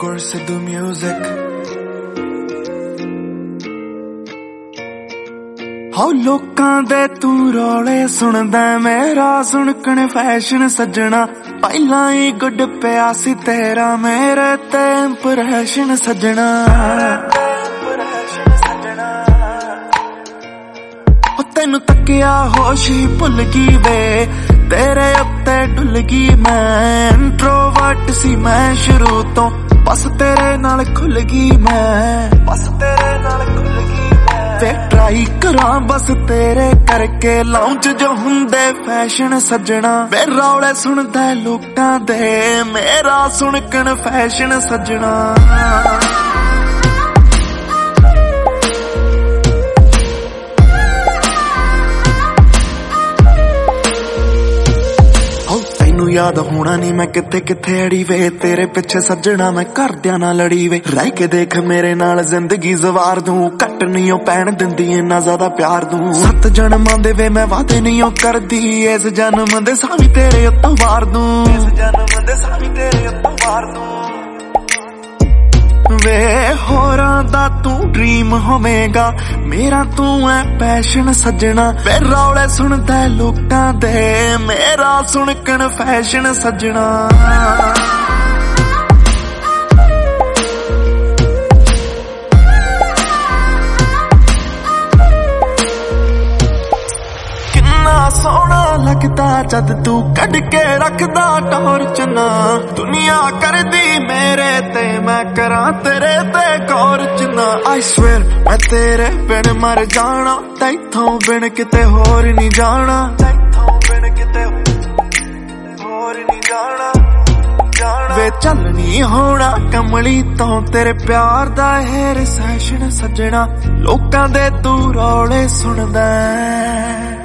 course of the music. ਹੋ ਲੋਕਾਂ ਦੇ ਤੂੰ ਰੌਲੇ ਸੁਣਦਾ ਮੇਰਾ ਸੁਣਕਣ ਫੈਸ਼ਨ ਸੱਜਣਾ ਪਹਿਲਾਂ ਹੀ ਗੁੱਡ ਪਿਆ ਸੀ ਤੇਰਾ ਮੇਰੇ ਤੇ ਇੰਪ੍ਰੈਸ਼ਨ ਸੱਜਣਾ ਉਹ ਤੈਨੂੰ ਤੱਕਿਆ ਹੋਸ਼ ਹੀ ਭੁੱਲ ਗਈ ਵੇ ਤੇਰੇ ਉੱਤੇ ਡੁੱਲ ਗਈ ਮੈਂ ਇੰਟਰੋਵਰਟ ਸੀ ਮੈਂ ਸ਼ੁਰੂ ਤੋਂ ਬਸ ਤੇਰੇ ਨਾਲ ਖੁੱਲ ਗਈ ਮੈਂ ਬਸ ਤੇਰੇ ਨਾਲ ਖੁੱਲ ਗਈ ਵੇ ਟਰਾਈ ਕਰਾਂ ਬਸ ਤੇਰੇ ਕਰਕੇ ਲਾਉਂਚ ਜੋ ਹੁੰਦੇ ਫੈਸ਼ਨ ਸੱਜਣਾ ਵੇ ਰੌਲੇ ਸੁਣਦਾ ਲੋਕਾਂ ਦੇ ਮੇਰਾ ਸੁਣਕਣ ਫੈਸ਼ਨ ਸੱਜਣਾ याद होना नहीं मैं किथे किथे अड़ी वे तेरे पिछे सज्जना मैं घरदियां नाल लड़ी वे रह के देख मेरे नाल जिंदगी जवार दूं कट नहीं ओ पैण दिंदी इन्ना ज्यादा प्यार दूं 7 जन्मां दे वे मैं वादे नहीं ओ करदी इस जन्म दे सावी तेरे उत्तों वार दूं इस जन्म दे सावी तेरे उत्तों वार दूं वे होरां दा तू ड्रीम होवेगा मेरा तू है पैशन सज्जना वे रौले सुनदा लोकां दे मेरा सुनकण फैशन सज्जना सोना लगदा जद तू कड के रखदा टॉर्च ना दुनिया कर दी मेरे ते मैं करा तेरे ते गौरच ना आई स्वेयर मैं तेरे बिन मर जाना तैथों बिन किते होर नहीं जाना तैथों बिन किते होर नहीं जाना वे चल नहीं होना कमली तो तेरे प्यार दा है रिसेशन सज्जना लोकां दे तू रौले सुनदा